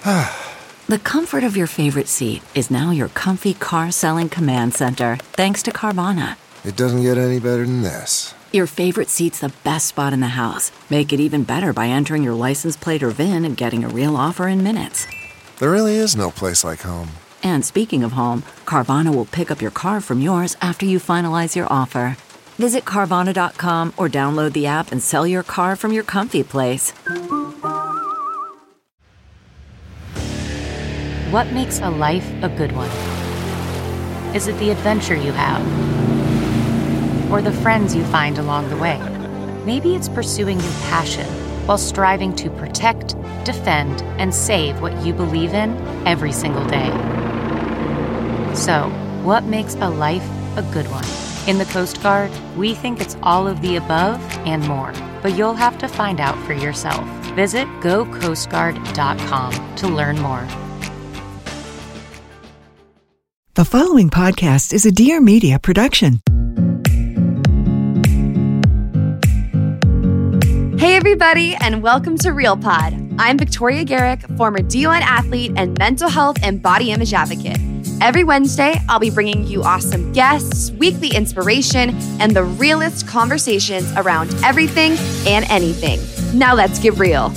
The comfort of your favorite seat is now your comfy car selling command center, thanks to Carvana. It doesn't get any better than this. Your favorite seat's the best spot in the house. Make it even better by entering your license plate or VIN and getting a real offer in minutes. There really is no place like home. And speaking of home, Carvana will pick up your car from yours after you finalize your offer. Visit Carvana.com or download the app and sell your car from your comfy place. What makes a life a good one? Is it the adventure you have? Or the friends you find along the way? Maybe it's pursuing your passion while striving to protect, defend, and save what you believe in every single day. So, what makes a life a good one? In the Coast Guard, we think it's all of the above and more, but you'll have to find out for yourself. Visit gocoastguard.com to learn more. The following podcast is a Dear Media production. Hey everybody, and welcome to Real Pod. I'm Victoria Garrick, former D1 athlete and mental health and body image advocate. Every Wednesday, I'll be bringing you awesome guests, weekly inspiration, and the realest conversations around everything and anything. Now let's get real.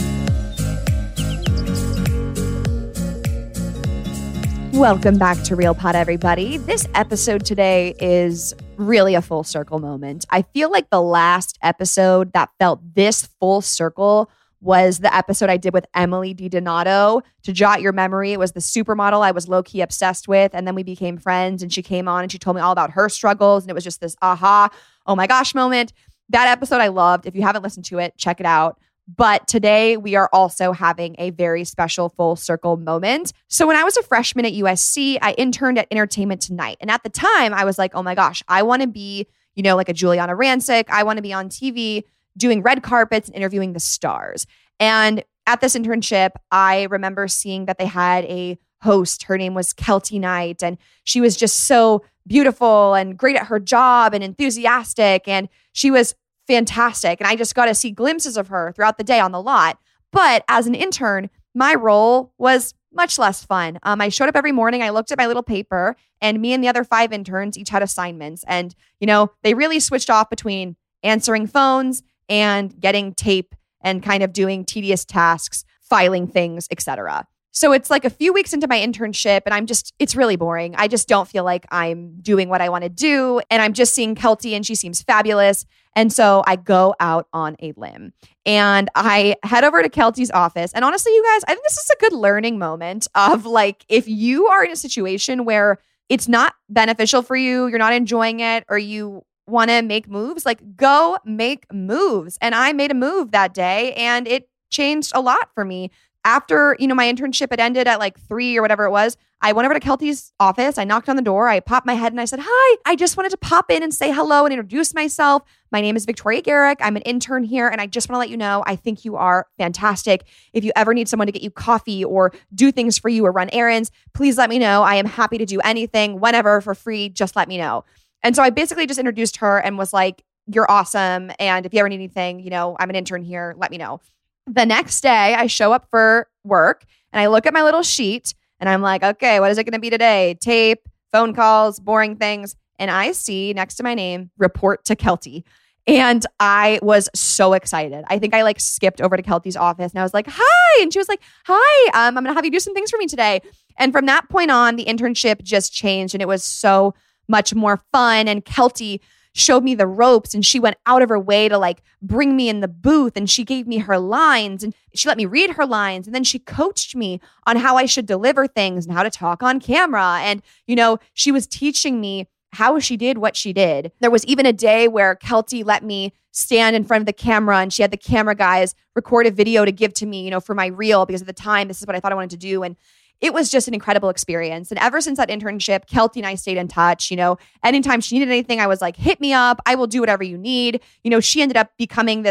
Welcome back to Real Pod, everybody. This episode today is really a full circle moment. I feel like the last episode that felt this full circle was the episode I did with Emily DiDonato. To jot your memory, it was the supermodel I was low-key obsessed with, and then we became friends, and she came on and she told me all about her struggles, and it was just this aha, oh my gosh moment. That episode I loved. If you haven't listened to it, check it out. But today we are also having a very special full circle moment. So when I was a freshman at USC, I interned at Entertainment Tonight. And at the time I was like, oh my gosh, I want to be, like a Juliana Rancic. I want to be on TV doing red carpets and interviewing the stars. And at this internship, I remember seeing that they had a host. Her name was Keltie Knight. And she was just so beautiful and great at her job and enthusiastic. And she was fantastic. And I just got to see glimpses of her throughout the day on the lot. But as an intern, my role was much less fun. I showed up every morning. I looked at my little paper, and me and the other 5 interns each had assignments. And, they really switched off between answering phones and getting tape and kind of doing tedious tasks, filing things, etc. So it's like a few weeks into my internship and it's really boring. I just don't feel like I'm doing what I want to do. And I'm just seeing Keltie and she seems fabulous. And so I go out on a limb and I head over to Keltie's office. And honestly, you guys, I think this is a good learning moment of like, if you are in a situation where it's not beneficial for you, you're not enjoying it, or you want to make moves, like go make moves. And I made a move that day and it changed a lot for me. After, my internship had ended at like 3 or whatever it was, I went over to Keltie's office. I knocked on the door. I popped my head and I said, hi, I just wanted to pop in and say hello and introduce myself. My name is Victoria Garrick. I'm an intern here. And I just want to let you know, I think you are fantastic. If you ever need someone to get you coffee or do things for you or run errands, please let me know. I am happy to do anything, whenever, for free. Just let me know. And so I basically just introduced her and was like, you're awesome. And if you ever need anything, I'm an intern here. Let me know. The next day, I show up for work and I look at my little sheet and I'm like, okay, what is it going to be today? Tape, phone calls, boring things. And I see next to my name, report to Keltie. And I was so excited. I think I skipped over to Keltie's office and I was like, hi. And she was like, hi, I'm going to have you do some things for me today. And from that point on, the internship just changed and it was so much more fun. And Keltie showed me the ropes and she went out of her way to bring me in the booth and she gave me her lines and she let me read her lines. And then she coached me on how I should deliver things and how to talk on camera. And, she was teaching me how she did what she did. There was even a day where Keltie let me stand in front of the camera and she had the camera guys record a video to give to me, for my reel, because at the time, this is what I thought I wanted to do. And it was just an incredible experience. And ever since that internship, Keltie and I stayed in touch. Anytime she needed anything, I was like, hit me up. I will do whatever you need. She ended up becoming this,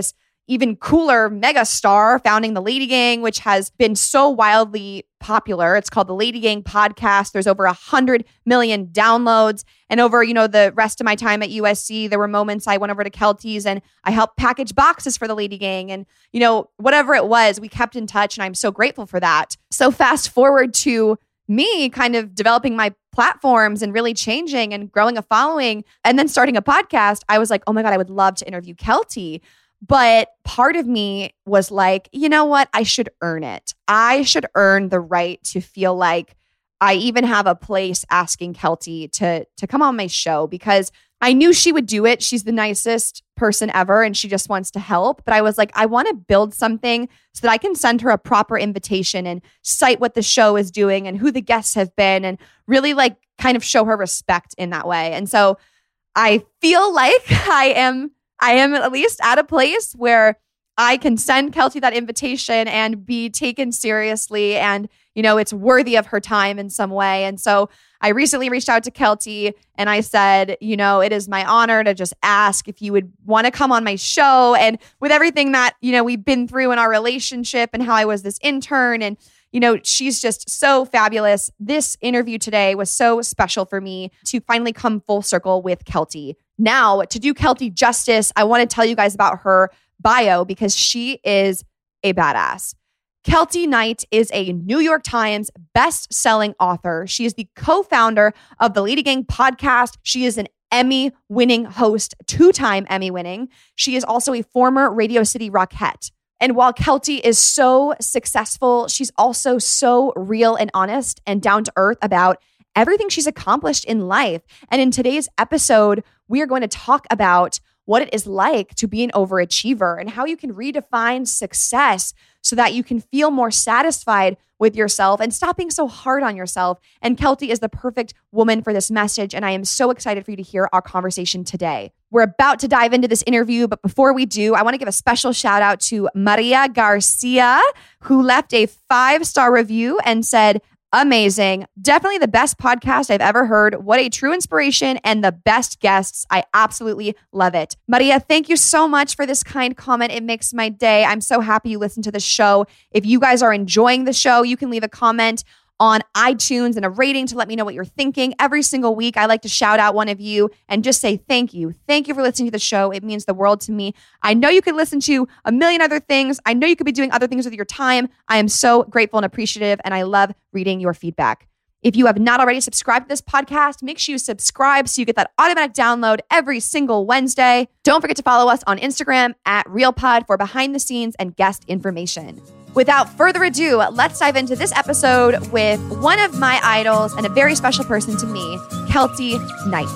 even cooler mega star founding the Lady Gang, which has been so wildly popular. It's called the Lady Gang Podcast. There's over 100 million downloads. And over, the rest of my time at USC, there were moments I went over to Kelty's and I helped package boxes for the Lady Gang. And, whatever it was, we kept in touch and I'm so grateful for that. So fast forward to me kind of developing my platforms and really changing and growing a following and then starting a podcast. I was like, oh my God, I would love to interview Kelty. But part of me was like, you know what? I should earn it. I should earn the right to feel like I even have a place asking Kelty to come on my show, because I knew she would do it. She's the nicest person ever and she just wants to help. But I was like, I want to build something so that I can send her a proper invitation and cite what the show is doing and who the guests have been and really kind of show her respect in that way. And so I feel like I am at least at a place where I can send Kelty that invitation and be taken seriously and, it's worthy of her time in some way. And so I recently reached out to Kelty and I said, it is my honor to just ask if you would want to come on my show. And with everything that, we've been through in our relationship and how I was this intern and, she's just so fabulous. This interview today was so special for me to finally come full circle with Kelty. Now, to do Kelty justice, I want to tell you guys about her bio because she is a badass. Kelty Knight is a New York Times best-selling author. She is the co-founder of the Lady Gang podcast. She is an Emmy-winning host, 2-time Emmy-winning. She is also a former Radio City Rockette. And while Kelty is so successful, she's also so real and honest and down to earth about everything she's accomplished in life. And in today's episode, we are going to talk about what it is like to be an overachiever and how you can redefine success so that you can feel more satisfied with yourself and stop being so hard on yourself. And Kelty is the perfect woman for this message. And I am so excited for you to hear our conversation today. We're about to dive into this interview, but before we do, I want to give a special shout out to Maria Garcia, who left a 5-star review and said, amazing. Definitely the best podcast I've ever heard. What a true inspiration and the best guests. I absolutely love it. Maria, thank you so much for this kind comment. It makes my day. I'm so happy you listened to the show. If you guys are enjoying the show, you can leave a comment on iTunes and a rating to let me know what you're thinking. Every single week, I like to shout out one of you and just say thank you. Thank you for listening to the show. It means the world to me. I know you could listen to a million other things. I know you could be doing other things with your time. I am so grateful and appreciative, and I love reading your feedback. If you have not already subscribed to this podcast, make sure you subscribe so you get that automatic download every single Wednesday. Don't forget to follow us on Instagram at RealPod for behind the scenes and guest information. Without further ado, let's dive into this episode with one of my idols and a very special person to me, Kelty Knight.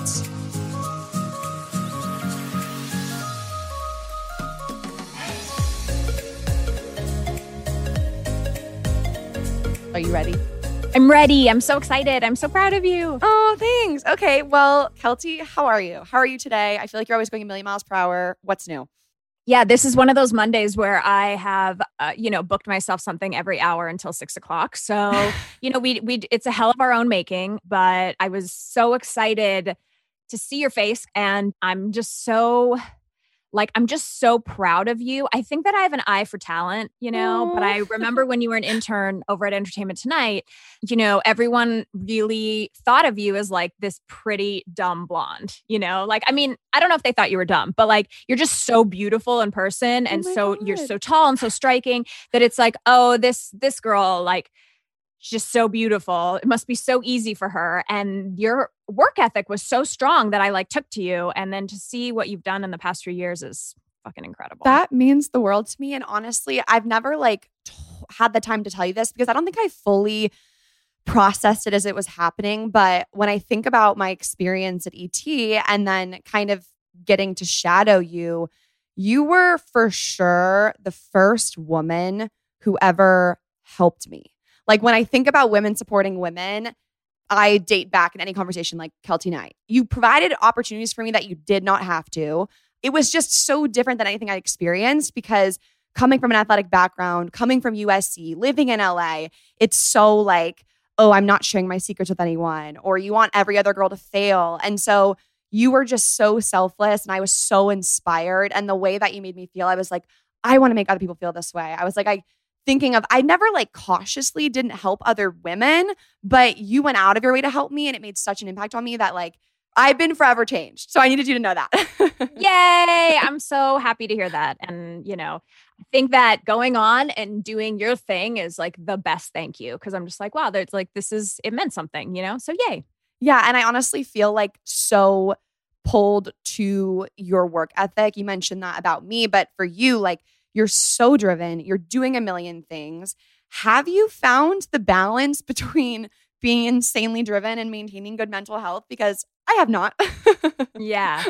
Are you ready? I'm ready. I'm so excited. I'm so proud of you. Oh, thanks. Okay. Well, Kelty, how are you? How are you today? I feel like you're always going a million miles per hour. What's new? Yeah, this is one of those Mondays where I have, booked myself something every hour until 6 o'clock. So, it's a hell of our own making, but I was so excited to see your face. And I'm just so proud of you. I think that I have an eye for talent, but I remember when you were an intern over at Entertainment Tonight, everyone really thought of you as like this pretty dumb blonde, I don't know if they thought you were dumb, but you're just so beautiful in person. And you're so tall and so striking that it's like, oh, this girl, she's just so beautiful. It must be so easy for her. And your work ethic was so strong that I took to you. And then to see what you've done in the past few years is fucking incredible. That means the world to me. And honestly, I've never had the time to tell you this because I don't think I fully processed it as it was happening. But when I think about my experience at ET and then kind of getting to shadow you, you were for sure the first woman who ever helped me. When I think about women supporting women, I date back in any conversation like Kelty Knight. You provided opportunities for me that you did not have to. It was just so different than anything I experienced because coming from an athletic background, coming from USC, living in LA, it's so oh, I'm not sharing my secrets with anyone, or you want every other girl to fail. And so you were just so selfless and I was so inspired. And the way that you made me feel, I was like, I want to make other people feel this way. I was like, I never like cautiously didn't help other women, but you went out of your way to help me and it made such an impact on me that like I've been forever changed. So I needed you to know that. Yay. I'm so happy to hear that. And, I think that going on and doing your thing is like the best thank you. Cause I'm just like, wow, there's like, it meant something, So yay. Yeah. And I honestly feel like so pulled to your work ethic. You mentioned that about me, but for you, like you're so driven, you're doing a million things. Have you found the balance between being insanely driven and maintaining good mental health? Because I have not. Yeah.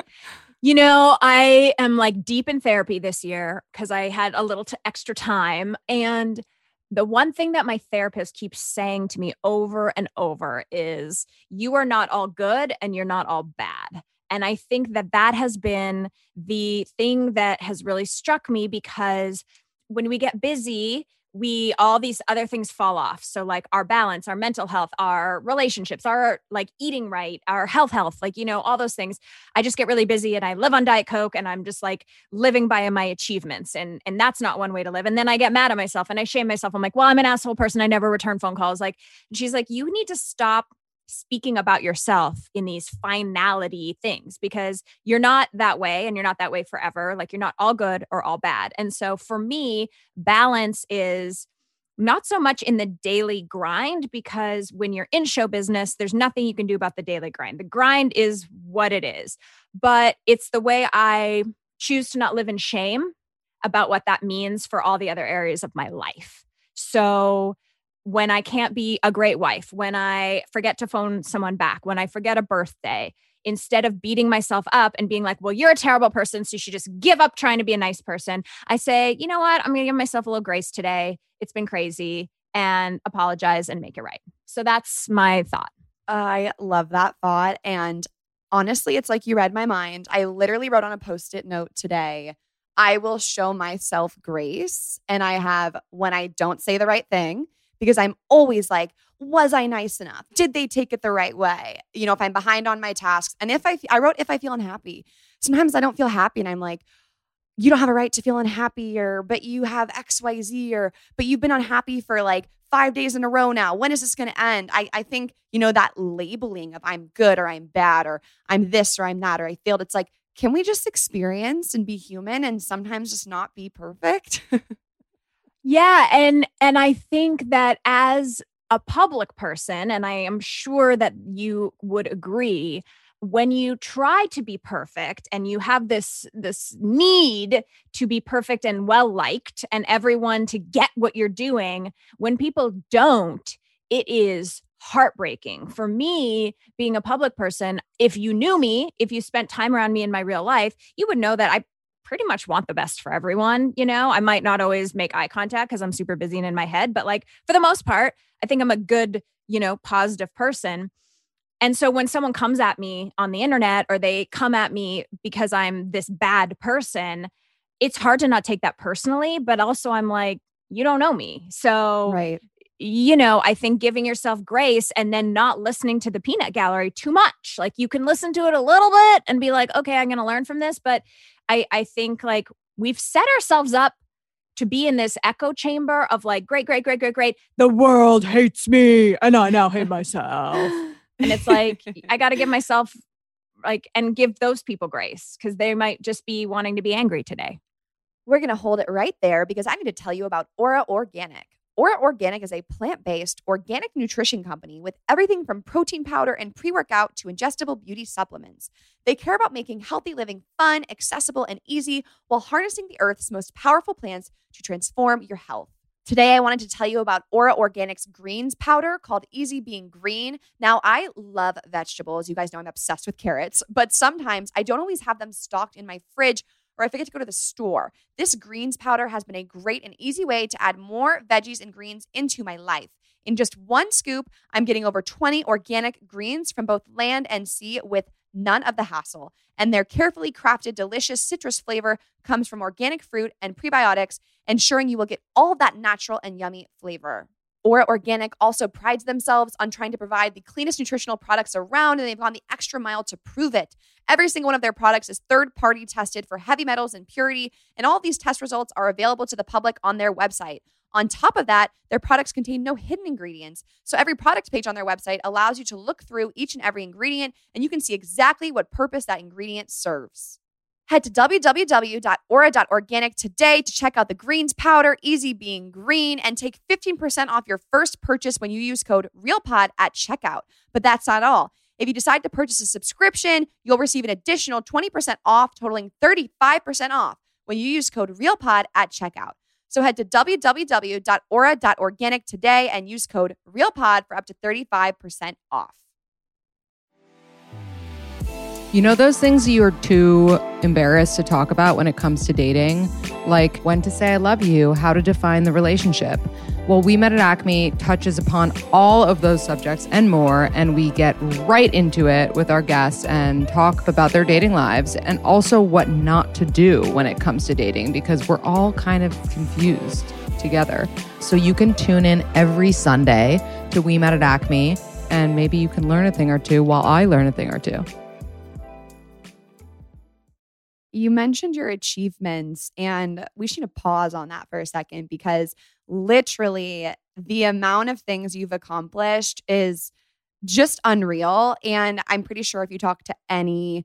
I am like deep in therapy this year because I had a little extra time. And the one thing that my therapist keeps saying to me over and over is, you are not all good and you're not all bad. And I think that has been the thing that has really struck me, because when we get busy, all these other things fall off. So like our balance, our mental health, our relationships, our like eating right, our health, like, all those things. I just get really busy and I live on Diet Coke and I'm just like living by my achievements. And that's not one way to live. And then I get mad at myself and I shame myself. I'm like, well, I'm an asshole person. I never return phone calls. Like, and she's like, you need to stop speaking about yourself in these finality things, because you're not that way and you're not that way forever. Like you're not all good or all bad. And so for me, balance is not so much in the daily grind, because when you're in show business, there's nothing you can do about the daily grind. The grind is what it is, but it's the way I choose to not live in shame about what that means for all the other areas of my life. So when I can't be a great wife, when I forget to phone someone back, when I forget a birthday, instead of beating myself up and being like, well, you're a terrible person, so you should just give up trying to be a nice person, I say, you know what? I'm going to give myself a little grace today. It's been crazy, and apologize and make it right. So that's my thought. I love that thought. And honestly, it's like you read my mind. I literally wrote on a Post-it note today, I will show myself grace. And I have, when I don't say the right thing, because I'm always like, was I nice enough? Did they take it the right way? If I'm behind on my tasks. And if I wrote, if I feel unhappy, sometimes I don't feel happy. And I'm like, you don't have a right to feel unhappy, but you have XYZ, but you've been unhappy for like 5 days in a row now. When is this going to end? I think, that labeling of I'm good or I'm bad or I'm this or I'm that or I failed. It's like, can we just experience and be human and sometimes just not be perfect? Yeah. And I think that as a public person, and I am sure that you would agree, when you try to be perfect and you have this need to be perfect and well-liked and everyone to get what you're doing, when people don't, it is heartbreaking. For me, being a public person, if you knew me, if you spent time around me in my real life, you would know that I pretty much want the best for everyone. I might not always make eye contact because I'm super busy and in my head, but like for the most part, I think I'm a good, positive person. And so when someone comes at me on the internet or they come at me because I'm this bad person, it's hard to not take that personally, but also I'm like, you don't know me. So, right. I think giving yourself grace and then not listening to the peanut gallery too much. Like you can listen to it a little bit and be like, okay, I'm going to learn from this. But I think like we've set ourselves up to be in this echo chamber of like, great. The world hates me and I now hate myself. And it's like, I got to give myself and give those people grace because they might just be wanting to be angry today. We're going to hold it right there because I need to tell you about Aura Organic. Aura Organic is a plant-based organic nutrition company with everything from protein powder and pre-workout to ingestible beauty supplements. They care about making healthy living fun, accessible, and easy while harnessing the earth's most powerful plants to transform your health. Today, I wanted to tell you about Aura Organic's greens powder called Easy Being Green. Now, I love vegetables. You guys know I'm obsessed with carrots, but sometimes I don't always have them stocked in my fridge or I forget to go to the store. This greens powder has been a great and easy way to add more veggies and greens into my life. In just one scoop, I'm getting over 20 organic greens from both land and sea with none of the hassle. And their carefully crafted, delicious citrus flavor comes from organic fruit and prebiotics, ensuring you will get all of that natural and yummy flavor. Aura Organic also prides themselves on trying to provide the cleanest nutritional products around, and they've gone the extra mile to prove it. Every single one of their products is third-party tested for heavy metals and purity, and all of these test results are available to the public on their website. On top of that, their products contain no hidden ingredients. So every product page on their website allows you to look through each and every ingredient, and you can see exactly what purpose that ingredient serves. Head to www.aura.organic today to check out the greens powder, Easy Being Green, and take 15% off your first purchase when you use code REALPOD at checkout. But that's not all. If you decide to purchase a subscription, you'll receive an additional 20% off, totaling 35% off when you use code REALPOD at checkout. So head to www.aura.organic today and use code REALPOD for up to 35% off. You know those things you are too embarrassed to talk about when it comes to dating? Like when to say I love you, how to define the relationship. Well, We Met at Acme touches upon all of those subjects and more, and we get right into it with our guests and talk about their dating lives and also what not to do when it comes to dating, because we're all kind of confused together. So you can tune in every Sunday to We Met at Acme, and maybe you can learn a thing or two while I learn a thing or two. You mentioned your achievements, and we should pause on that for a second, because literally the amount of things you've accomplished is just unreal. And I'm pretty sure if you talk to any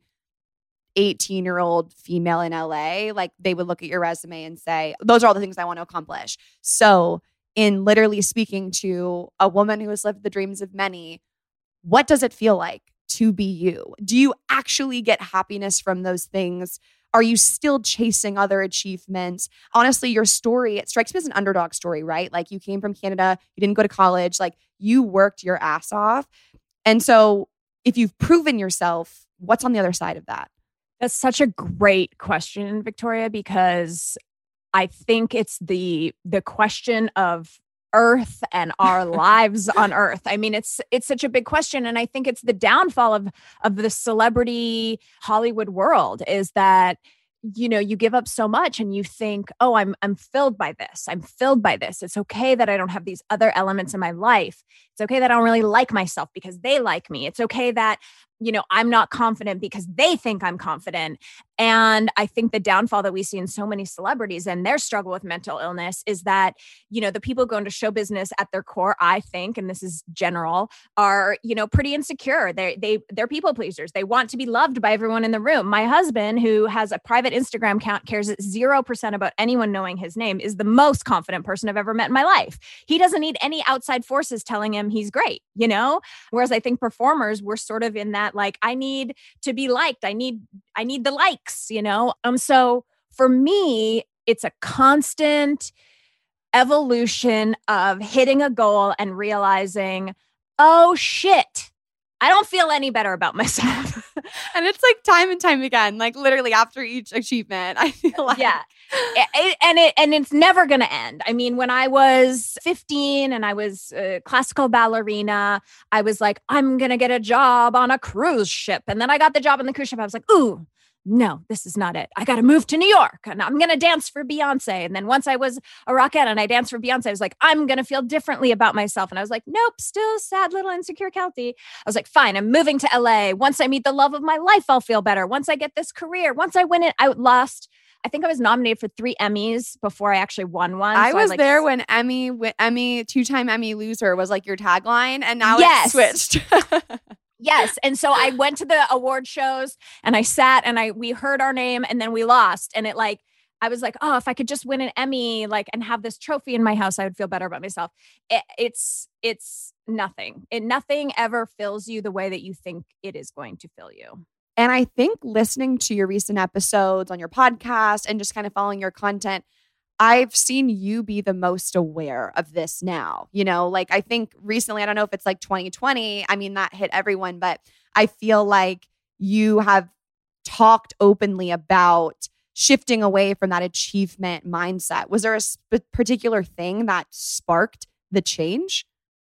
18-year-old female in LA, like they would look at your resume and say, those are all the things I want to accomplish. So in literally speaking to a woman who has lived the dreams of many, what does it feel like to be you? Do you actually get happiness from those things? Are you still chasing other achievements? Honestly, your story, it strikes me as an underdog story, right? Like you came from Canada, you didn't go to college, like you worked your ass off. And so if you've proven yourself, what's on the other side of that? That's such a great question, Victoria, because I think it's the question of Earth and our lives on Earth. I mean, it's such a big question. And I think it's the downfall of the celebrity Hollywood world is that, you know, you give up so much and you think, oh, I'm filled by this. I'm filled by this. It's okay that I don't have these other elements in my life. It's okay that I don't really like myself because they like me. It's okay that, you know, I'm not confident because they think I'm confident. And I think the downfall that we see in so many celebrities and their struggle with mental illness is that, you know, the people going to show business at their core, I think, and this is general, are, you know, pretty insecure. They're people pleasers. They want to be loved by everyone in the room. My husband, who has a private Instagram account, cares 0% about anyone knowing his name, is the most confident person I've ever met in my life. He doesn't need any outside forces telling him he's great, you know? Whereas I think performers, we're sort of in that, like, I need to be liked. I need the likes, you know? So for me, it's a constant evolution of hitting a goal and realizing, oh shit, I don't feel any better about myself. And it's like time and time again, like literally after each achievement, I feel like. Yeah. And it's never going to end. I mean, when I was 15 and I was a classical ballerina, I was like, I'm going to get a job on a cruise ship. And then I got the job on the cruise ship. I was like, ooh, no, this is not it. I got to move to New York and I'm going to dance for Beyonce. And then once I was a rockette and I danced for Beyonce, I was like, I'm going to feel differently about myself. And I was like, nope, still sad little insecure Kelty. I was like, fine, I'm moving to LA. Once I meet the love of my life, I'll feel better. Once I get this career, once I win it, I think I was nominated for 3 Emmys before I actually won one. I was there when Emmy, 2-time Emmy loser was like your tagline, and now it's switched. Yes. And so I went to the award shows and I sat and we heard our name and then we lost. And I was like, oh, if I could just win an Emmy, like, and have this trophy in my house, I would feel better about myself. It's nothing. Nothing ever fills you the way that you think it is going to fill you. And I think listening to your recent episodes on your podcast and just kind of following your content, I've seen you be the most aware of this now. You know, like I think recently, I don't know if it's like 2020, I mean, that hit everyone, but I feel like you have talked openly about shifting away from that achievement mindset. Was there a particular thing that sparked the change?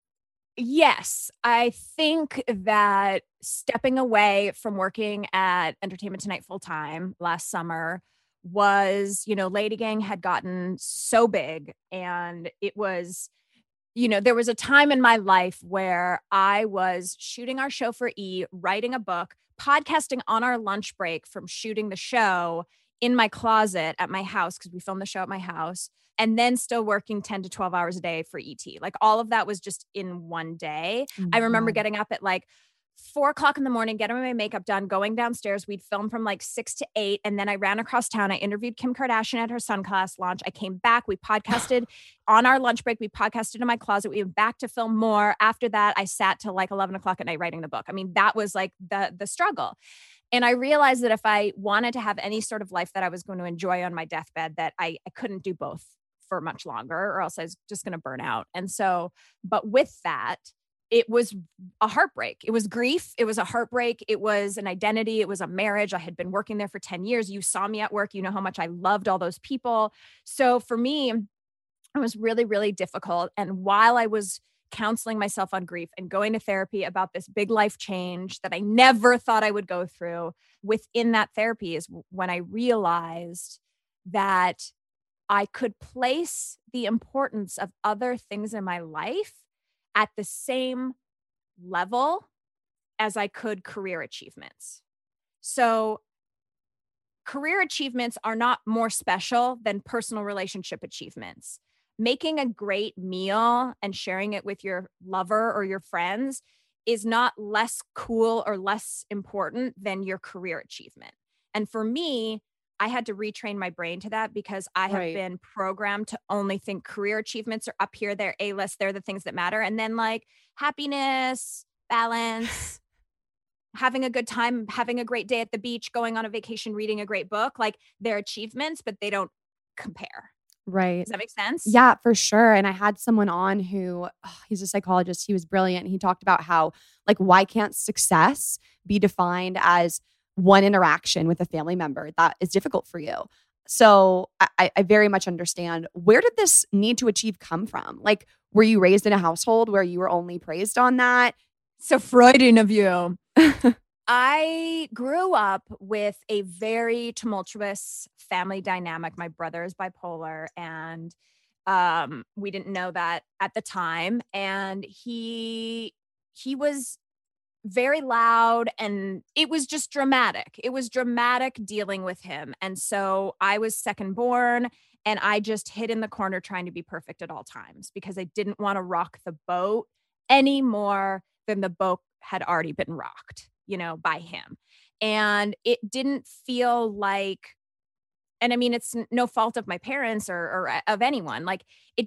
Yes, I think that stepping away from working at Entertainment Tonight full time last summer was, you know, Lady Gang had gotten so big and it was, there was a time in my life where I was shooting our show for E, writing a book, podcasting on our lunch break from shooting the show in my closet at my house, because we filmed the show at my house, and then still working 10 to 12 hours a day for ET. Like all of that was just in one day. I remember getting up at like 4:00 in the morning, getting my makeup done, going downstairs. We'd film from like 6 to 8. And then I ran across town. I interviewed Kim Kardashian at her Sunclass launch. I came back. We podcasted on our lunch break. We podcasted in my closet. We went back to film more. After that, I sat till like 11 o'clock at night writing the book. I mean, that was like the struggle. And I realized that if I wanted to have any sort of life that I was going to enjoy on my deathbed, that I couldn't do both for much longer, or else I was just going to burn out. And so, but with that, it was a heartbreak. It was grief. It was a heartbreak. It was an identity. It was a marriage. I had been working there for 10 years. You saw me at work. You know how much I loved all those people. So for me, it was really, really difficult. And while I was counseling myself on grief and going to therapy about this big life change that I never thought I would go through, within that therapy is when I realized that I could place the importance of other things in my life at the same level as I could career achievements. So career achievements are not more special than personal relationship achievements. Making a great meal and sharing it with your lover or your friends is not less cool or less important than your career achievement. And for me, I had to retrain my brain to that, because I have been programmed to only think career achievements are up here. They're A-list. They're the things that matter. And then like happiness, balance, having a good time, having a great day at the beach, going on a vacation, reading a great book, like they're achievements, but they don't compare. Right. Does that make sense? Yeah, for sure. And I had someone on who, he's a psychologist. He was brilliant. He talked about how, like, why can't success be defined as one interaction with a family member that is difficult for you? So I very much understand. Where did this need to achieve come from? Like, were you raised in a household where you were only praised on that? So Freudian of you. I grew up with a very tumultuous family dynamic. My brother is bipolar, and we didn't know that at the time. And he was very loud, and it was just dramatic. It was dramatic dealing with him. And so I was second born, and I just hid in the corner trying to be perfect at all times, because I didn't want to rock the boat any more than the boat had already been rocked, by him. And it didn't feel like, and I mean, it's no fault of my parents or of anyone. Like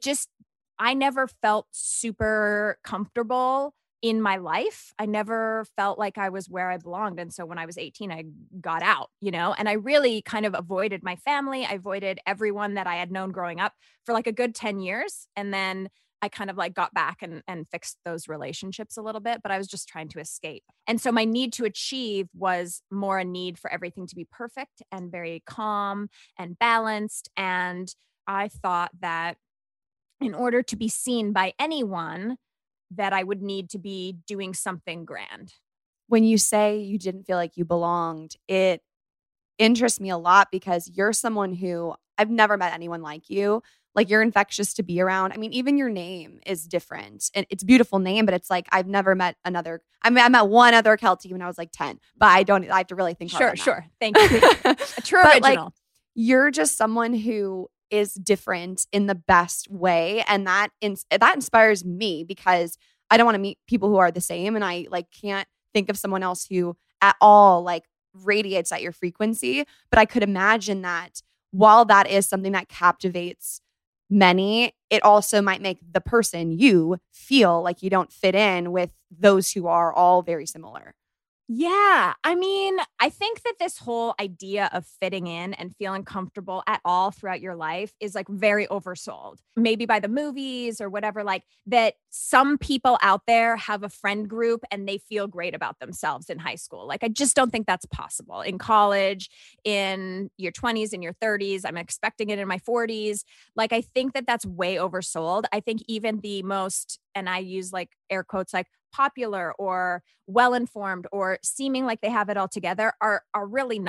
I never felt super comfortable in my life. I never felt like I was where I belonged. And so when I was 18, I got out, and I really kind of avoided my family. I avoided everyone that I had known growing up for like a good 10 years. And then I kind of like got back and fixed those relationships a little bit, but I was just trying to escape. And so my need to achieve was more a need for everything to be perfect and very calm and balanced. And I thought that in order to be seen by anyone, that I would need to be doing something grand. When you say you didn't feel like you belonged, it interests me a lot, because you're someone who, I've never met anyone like you. Like, you're infectious to be around. I mean, even your name is different, and it's a beautiful name, but it's like, I've never met another. I mean, I met one other Keltie when I was like 10, but I have to really think hard. Sure. Thank you. A true but original. Like, you're just someone who is different in the best way. And that inspires me, because I don't want to meet people who are the same. And I like can't think of someone else who at all like radiates at your frequency. But I could imagine that while that is something that captivates many, it also might make the person you feel like you don't fit in with those who are all very similar. Yeah. I mean, I think that this whole idea of fitting in and feeling comfortable at all throughout your life is like very oversold, maybe by the movies or whatever, like that some people out there have a friend group and they feel great about themselves in high school. Like, I just don't think that's possible in college, in your 20s, in your 30s. I'm expecting it in my 40s. Like, I think that that's way oversold. I think even the most, and I use like air quotes, like popular or well-informed or seeming like they have it all together are really not.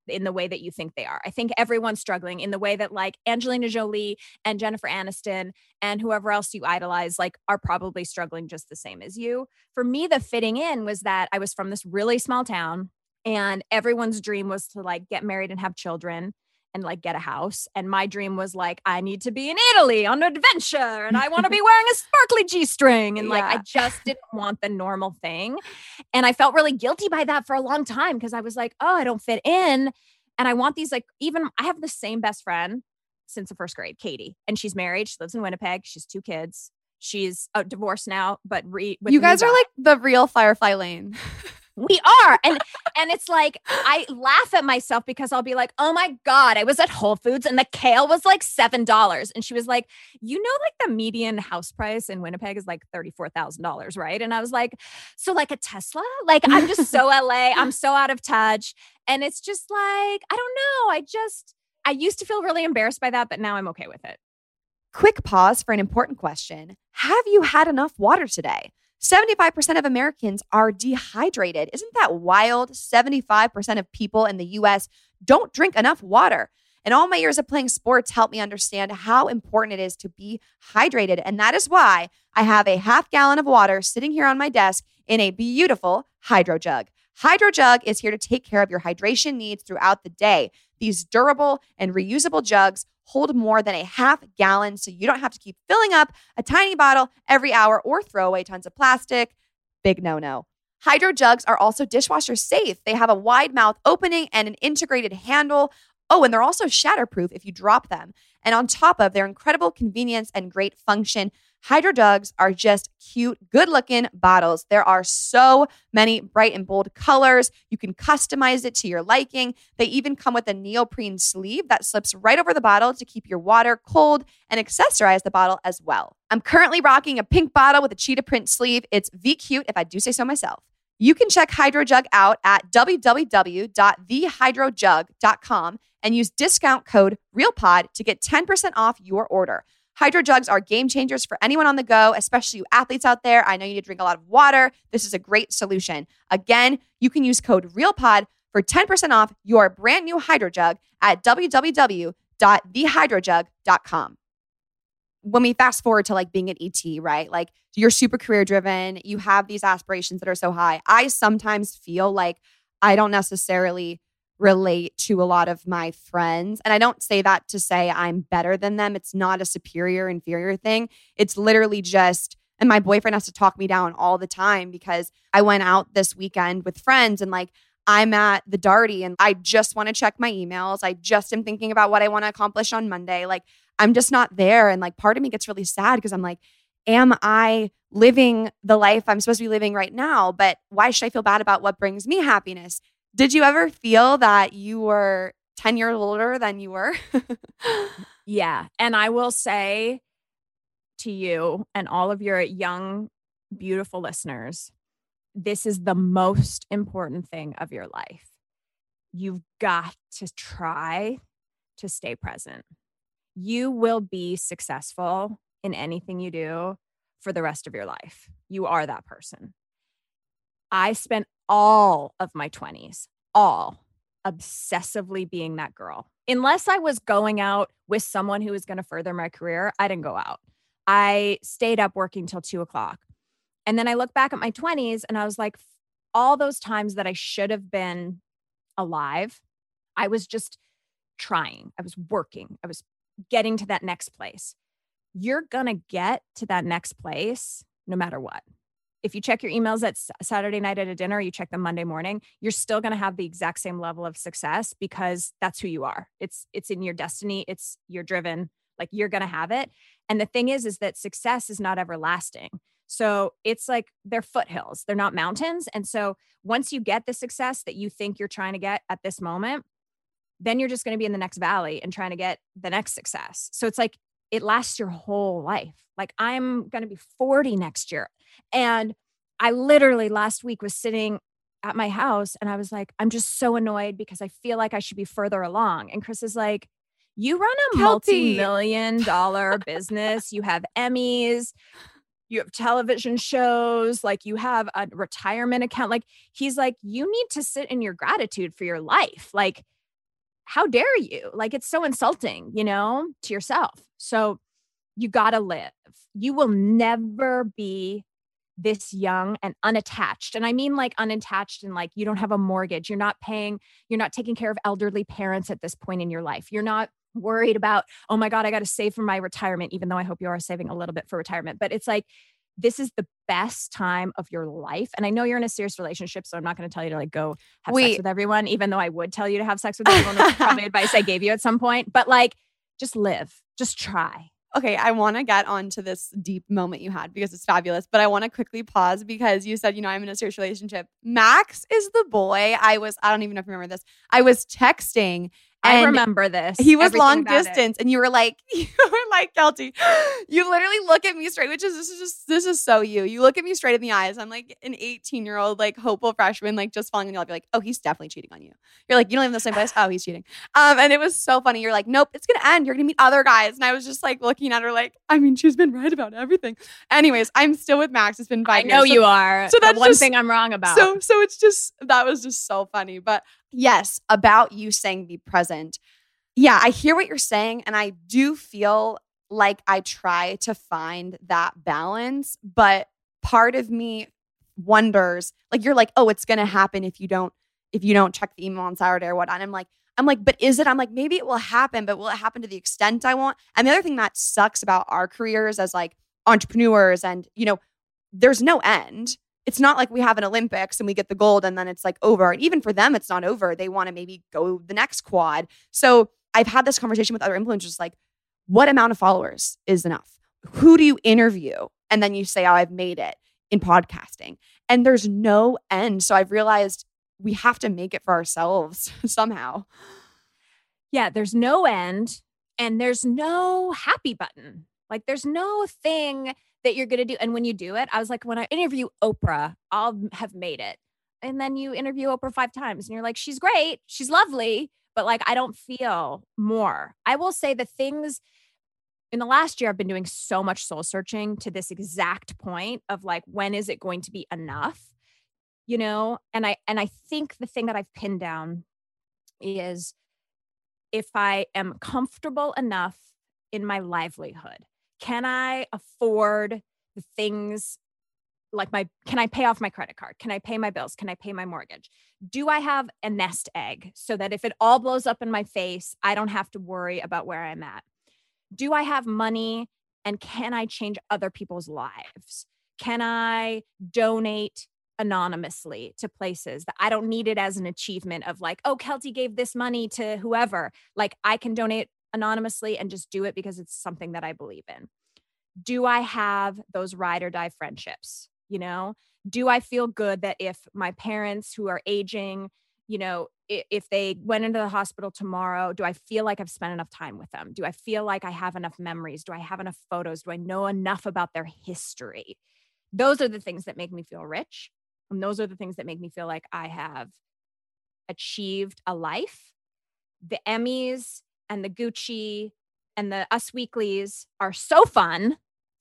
in the way that you think they are. I think everyone's struggling in the way that like Angelina Jolie and Jennifer Aniston and whoever else you idolize, like are probably struggling just the same as you. For me, the fitting in was that I was from this really small town and everyone's dream was to like get married and have children and like get a house. And my dream was like, I need to be in Italy on an adventure and I want to be wearing a sparkly G-string. And like, I just didn't want the normal thing. And I felt really guilty by that for a long time because I was like, oh, I don't fit in. And I want these, like, even I have the same best friend since the first grade, Katie, and she's married. She lives in Winnipeg. She's 2 kids. She's divorced now, but you guys are like the real Firefly Lane. We are. And it's like, I laugh at myself because I'll be like, oh my God, I was at Whole Foods and the kale was like $7. And she was like, you know, like the median house price in Winnipeg is like $34,000, right? And I was like, so like a Tesla? Like, I'm just so LA. I'm so out of touch. And it's just like, I don't know. I used to feel really embarrassed by that, but now I'm okay with it. Quick pause for an important question. Have you had enough water today? 75% of Americans are dehydrated. Isn't that wild? 75% of people in the US don't drink enough water. And all my years of playing sports helped me understand how important it is to be hydrated. And that is why I have a half gallon of water sitting here on my desk in a beautiful Hydro Jug. Hydro Jug is here to take care of your hydration needs throughout the day. These durable and reusable jugs hold more than a half gallon, so you don't have to keep filling up a tiny bottle every hour or throw away tons of plastic. Big no-no. Hydro Jugs are also dishwasher safe. They have a wide mouth opening and an integrated handle. Oh, and they're also shatterproof if you drop them. And on top of their incredible convenience and great function, Hydro Jugs are just cute, good-looking bottles. There are so many bright and bold colors. You can customize it to your liking. They even come with a neoprene sleeve that slips right over the bottle to keep your water cold and accessorize the bottle as well. I'm currently rocking a pink bottle with a cheetah print sleeve. It's V-cute if I do say so myself. You can check Hydro Jug out at www.thehydrojug.com and use discount code REALPOD to get 10% off your order. Hydro Jugs are game changers for anyone on the go, especially you athletes out there. I know you need to drink a lot of water. This is a great solution. Again, you can use code REALPOD for 10% off your brand new Hydro Jug at www.thehydrojug.com. When we fast forward to like being at ET, right? Like you're super career driven. You have these aspirations that are so high. I sometimes feel like I don't necessarily relate to a lot of my friends. And I don't say that to say I'm better than them. It's not a superior, inferior thing. It's literally just, and my boyfriend has to talk me down all the time because I went out this weekend with friends and like I'm at the Darty and I just want to check my emails. I just am thinking about what I want to accomplish on Monday. Like I'm just not there. And like part of me gets really sad because I'm like, am I living the life I'm supposed to be living right now? But why should I feel bad about what brings me happiness? Did you ever feel that you were 10 years older than you were? Yeah. And I will say to you and all of your young, beautiful listeners, this is the most important thing of your life. You've got to try to stay present. You will be successful in anything you do for the rest of your life. You are that person. I spent all of my 20s, obsessively being that girl. Unless I was going out with someone who was going to further my career, I didn't go out. I stayed up working till 2:00. And then I look back at my 20s and I was like, all those times that I should have been alive, I was just trying. I was working. I was getting to that next place. You're going to get to that next place no matter what. If you check your emails at Saturday night at a dinner, you check them Monday morning, you're still going to have the exact same level of success because that's who you are. It's in your destiny. You're driven, like you're going to have it. And the thing is that success is not everlasting. So it's like they're foothills. They're not mountains. And so once you get the success that you think you're trying to get at this moment, then you're just going to be in the next valley and trying to get the next success. So it's like, it lasts your whole life. Like I'm going to be 40 next year. And I literally last week was sitting at my house and I was like, I'm just so annoyed because I feel like I should be further along. And Chris is like, you run a multi-million-dollar business. You have Emmys, you have television shows, like you have a retirement account. Like he's like, you need to sit in your gratitude for your life. Like how dare you? Like, it's so insulting, to yourself. So you got to live. You will never be this young and unattached. And I mean like unattached and like you don't have a mortgage. You're not taking care of elderly parents at this point in your life. You're not worried about, oh my God, I got to save for my retirement, even though I hope you are saving a little bit for retirement. But it's like, this is the best time of your life. And I know you're in a serious relationship, so I'm not going to tell you to like go have sex with everyone, even though I would tell you to have sex with everyone, which is probably advice I gave you at some point. But like, just live, just try. Okay, I want to get onto this deep moment you had because it's fabulous, but I want to quickly pause because you said, I'm in a serious relationship. Max is the boy I don't even know if you remember this. I was texting. I remember this. He was long distance and you were like, Kelty, you literally look at me straight, this is so you. You look at me straight in the eyes. I'm like an 18-year-old, like hopeful freshman, like just falling in love. You're like, oh, he's definitely cheating on you. You're like, you don't live in the same place. Oh, he's cheating. And it was so funny. You're like, nope, it's going to end. You're going to meet other guys. And I was just like looking at her like, I mean, she's been right about everything. Anyways, I'm still with Max. It's been 5 years. I know you are. So that's one thing I'm wrong about. So it's just, that was just so funny. But yes, about you saying be present. Yeah, I hear what you're saying. And I do feel like I try to find that balance. But part of me wonders, like you're like, oh, it's going to happen if you don't check the email on Saturday or whatnot. And I'm like, but is it? I'm like, maybe it will happen, but will it happen to the extent I want? And the other thing that sucks about our careers as like entrepreneurs and, there's no end. It's not like we have an Olympics and we get the gold and then it's like over. And even for them, it's not over. They want to maybe go the next quad. So I've had this conversation with other influencers, like, what amount of followers is enough? Who do you interview? And then you say, oh, I've made it in podcasting. And there's no end. So I've realized we have to make it for ourselves somehow. Yeah, there's no end and there's no happy button. Like there's no thing that you're going to do. And when you do it, I was like, when I interview Oprah, I'll have made it. And then you interview Oprah 5 times and you're like, she's great. She's lovely. But like, I don't feel more. I will say the things in the last year, I've been doing so much soul searching to this exact point of like, when is it going to be enough? And I think the thing that I've pinned down is if I am comfortable enough in my livelihood, can I afford the things like can I pay off my credit card? Can I pay my bills? Can I pay my mortgage? Do I have a nest egg so that if it all blows up in my face, I don't have to worry about where I'm at? Do I have money and can I change other people's lives? Can I donate anonymously to places that I don't need it as an achievement of like, oh, Kelty gave this money to whoever. Like I can donate anonymously and just do it because it's something that I believe in. Do I have those ride or die friendships? Do I feel good that if my parents who are aging, if they went into the hospital tomorrow, do I feel like I've spent enough time with them? Do I feel like I have enough memories? Do I have enough photos? Do I know enough about their history? Those are the things that make me feel rich. And those are the things that make me feel like I have achieved a life. The Emmys and the Gucci and the Us Weeklies are so fun,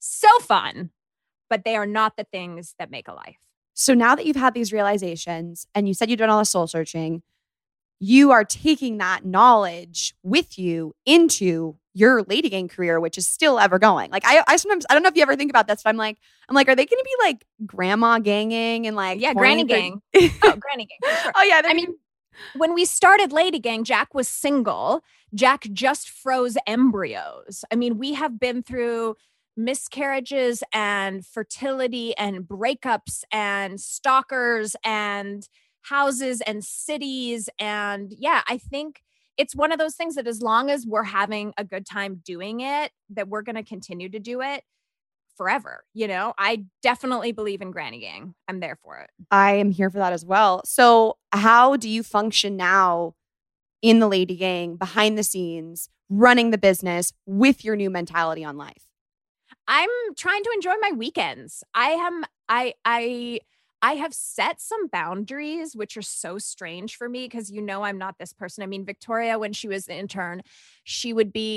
but they are not the things that make a life. So now that you've had these realizations and you said you've done all the soul searching, you are taking that knowledge with you into your Lady Gang career, which is still ever going. Like I sometimes, I don't know if you ever think about this, but I'm like, are they going to be like grandma ganging and like, yeah, granny gang. Oh, granny gang. For sure. Oh yeah. I mean, when we started Lady Gang, Jack was single. Jack just froze embryos. I mean, we have been through miscarriages and fertility and breakups and stalkers and houses and cities. And yeah, I think it's one of those things that as long as we're having a good time doing it, that we're going to continue to do it forever. I definitely believe in Granny Gang. I'm there for it. I am here for that as well. So how do you function now in the Lady Gang, behind the scenes, running the business with your new mentality on life? I'm trying to enjoy my weekends. I have set some boundaries, which are so strange for me because I'm not this person. I mean, Victoria, when she was an intern, she would be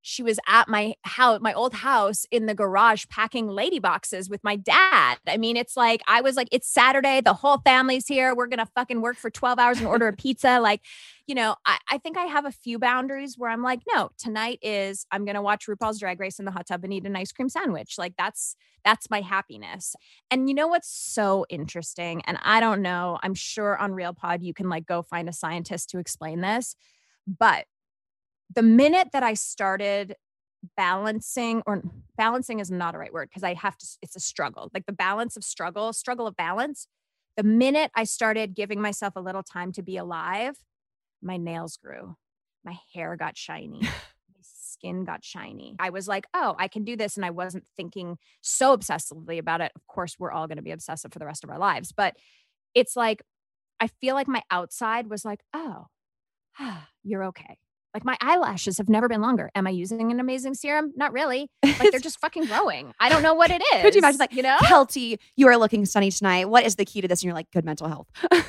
she was at my house, my old house, in the garage packing lady boxes with my dad. I mean, it's like, I was like, it's Saturday. The whole family's here. We're going to fucking work for 12 hours and order a pizza. Like, you know, I think I have a few boundaries where I'm like, no, tonight is, I'm going to watch RuPaul's Drag Race in the hot tub and eat an ice cream sandwich. Like that's my happiness. And you know what's so interesting? And I don't know, I'm sure on Real Pod, you can like go find a scientist to explain this. But the minute that I started balancing, or balancing is not a right word because I have to, it's a struggle, like the balance of struggle of balance. The minute I started giving myself a little time to be alive, my nails grew, my hair got shiny, my skin got shiny. I was like, oh, I can do this. And I wasn't thinking so obsessively about it. Of course, we're all going to be obsessive for the rest of our lives, but it's like, I feel like my outside was like, oh, you're okay. Like my eyelashes have never been longer. Am I using an amazing serum? Not really. Like they're just fucking growing. I don't know what it is. Could you imagine, like, you know, Keltie, you are looking stunning tonight. What is the key to this? And you're like, good mental health.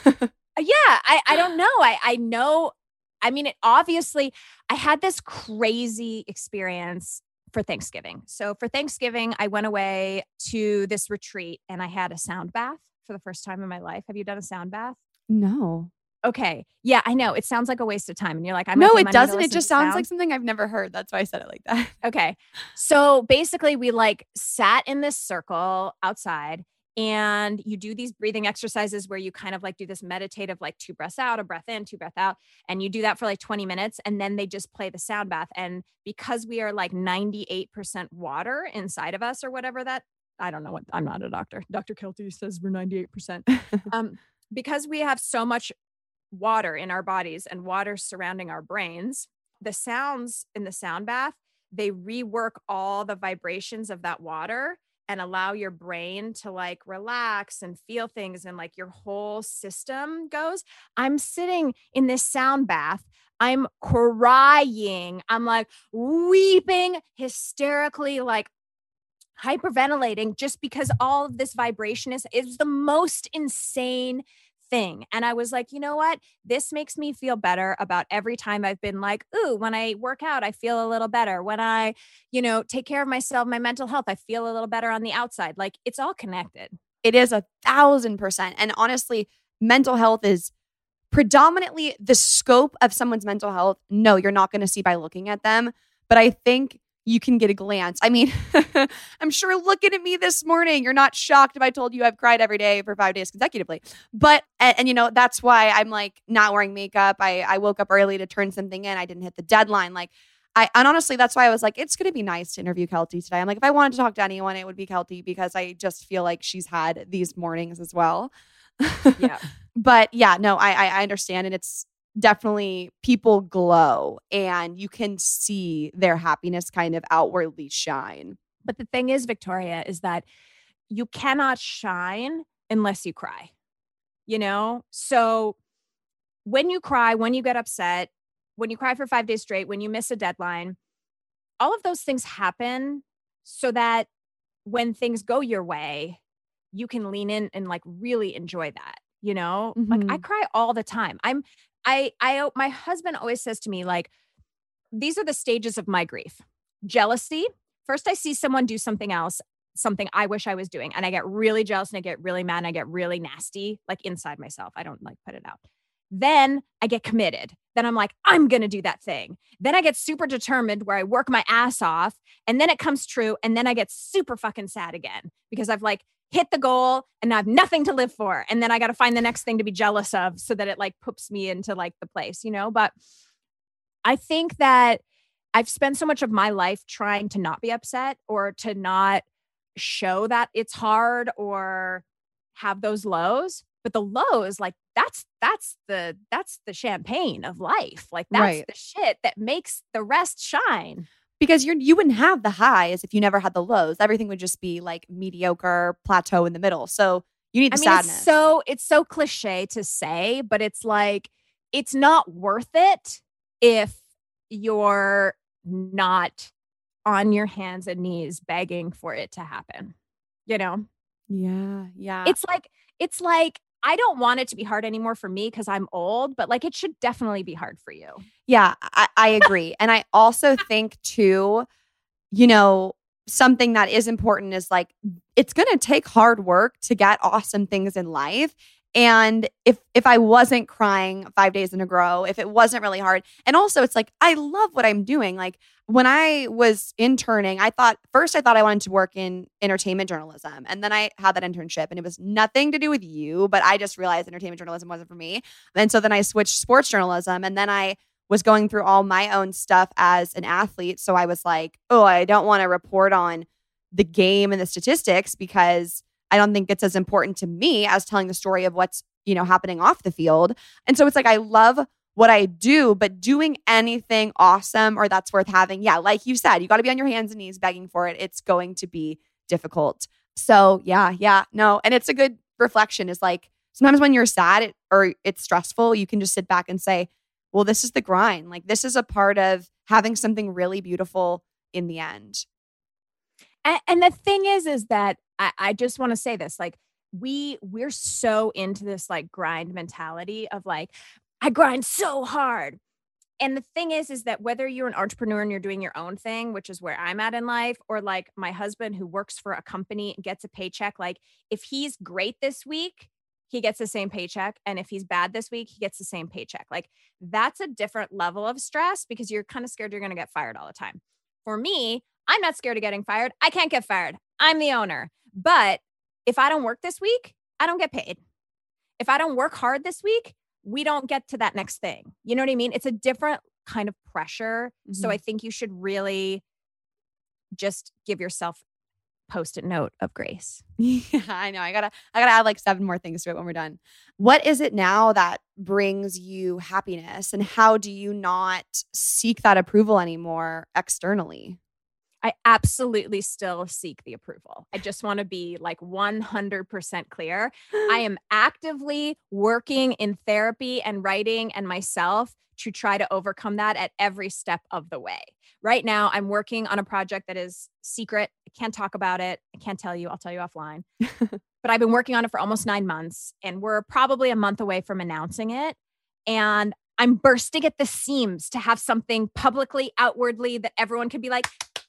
Yeah, I don't know. I know. I mean, it obviously, I had this crazy experience for Thanksgiving. So for Thanksgiving, I went away to this retreat and I had a sound bath for the first time in my life. Have you done a sound bath? No. Okay. Yeah, I know. It sounds like a waste of time. And you're like, no, it doesn't. It just sounds like something I've never heard. That's why I said it like that. Okay. So basically we like sat in this circle outside and you do these breathing exercises where you kind of like do this meditative, like 2 breaths out, a breath in, 2 breath out. And you do that for like 20 minutes. And then they just play the sound bath. And because we are like 98% water inside of us or whatever that, I don't know what, I'm not a doctor. Dr. Keltie says we're 98%. Because we have so much water in our bodies and water surrounding our brains, the sounds in the sound bath, they rework all the vibrations of that water and allow your brain to like relax and feel things, and like your whole system goes. I'm sitting in this sound bath. I'm crying. I'm like weeping hysterically, like hyperventilating, just because all of this vibration is the most insane thing. And I was like, you know what? This makes me feel better about every time I've been like, ooh, when I work out, I feel a little better. When I, you know, take care of myself, my mental health, I feel a little better on the outside. Like it's all connected. It is 1,000%. And honestly, mental health is predominantly the scope of someone's mental health. No, you're not going to see by looking at them. But I think you can get a glance. I mean, I'm sure looking at me this morning, you're not shocked if I told you I've cried every day for 5 days consecutively. But, and you know, that's why I'm like not wearing makeup. I woke up early to turn something in. I didn't hit the deadline. Like, and honestly, that's why I was like, it's going to be nice to interview Keltie today. I'm like, if I wanted to talk to anyone, it would be Keltie, because I just feel like she's had these mornings as well. Yeah. But yeah, no, I understand. And it's definitely, people glow and you can see their happiness kind of outwardly shine. But the thing is, Victoria, is that you cannot shine unless you cry, you know? So when you cry, when you get upset, when you cry for 5 days straight, when you miss a deadline, all of those things happen so that when things go your way, you can lean in and like really enjoy that, you know? Mm-hmm. Like I cry all the time. My husband always says to me, like, these are the stages of my grief. Jealousy. First, I see someone do something else, something I wish I was doing. And I get really jealous and I get really mad and I get really nasty, like inside myself. I don't like put it out. Then I get committed. Then I'm like, I'm going to do that thing. Then I get super determined where I work my ass off and then it comes true. And then I get super fucking sad again because I've like hit the goal and I have nothing to live for. And then I got to find the next thing to be jealous of so that it like poops me into like the place, you know? But I think that I've spent so much of my life trying to not be upset or to not show that it's hard or have those lows. But the lows, like that's the champagne of life. Like that's right. The shit that makes the rest shine. Because you wouldn't have the highs if you never had the lows. Everything would just be like mediocre plateau in the middle. So you need the sadness. It's so cliche to say, but it's like, it's not worth it if you're not on your hands and knees begging for it to happen, you know? Yeah. It's like I don't want it to be hard anymore for me because I'm old, but like it should definitely be hard for you. Yeah, I agree. And I also think too, something that is important is like, it's going to take hard work to get awesome things in life. And if I wasn't crying 5 days in a row, if it wasn't really hard, and also it's like, I love what I'm doing. Like when I was interning, I thought I wanted to work in entertainment journalism. And then I had that internship and it was nothing to do with you, but I just realized entertainment journalism wasn't for me. And so then I switched sports journalism, and then I was going through all my own stuff as an athlete. So I was like, oh, I don't want to report on the game and the statistics because I don't think it's as important to me as telling the story of what's, happening off the field. And so it's like, I love what I do, but doing anything awesome or that's worth having. Yeah. Like you said, you got to be on your hands and knees begging for it. It's going to be difficult. So yeah, no. And it's a good reflection is like, sometimes when you're sad or it's stressful, you can just sit back and say, well, this is the grind. Like this is a part of having something really beautiful in the end. And the thing is that I just want to say this, like we're so into this like grind mentality of like, I grind so hard. And the thing is that whether you're an entrepreneur and you're doing your own thing, which is where I'm at in life, or like my husband who works for a company and gets a paycheck, like if he's great this week, he gets the same paycheck. And if he's bad this week, he gets the same paycheck. Like that's a different level of stress because you're kind of scared you're going to get fired all the time. For me, I'm not scared of getting fired. I can't get fired. I'm the owner. But if I don't work this week, I don't get paid. If I don't work hard this week, we don't get to that next thing. You know what I mean? It's a different kind of pressure. Mm-hmm. So I think you should really just give yourself Post-it note of grace. Yeah, I know. I gotta add like 7 more things to it when we're done. What is it now that brings you happiness, and how do you not seek that approval anymore externally? I absolutely still seek the approval. I just want to be like 100% clear. I am actively working in therapy and writing and myself to try to overcome that at every step of the way. Right now, I'm working on a project that is secret. I can't talk about it. I can't tell you. I'll tell you offline. But I've been working on it for almost 9 months, and we're probably a month away from announcing it. And I'm bursting at the seams to have something publicly, outwardly that everyone can be like,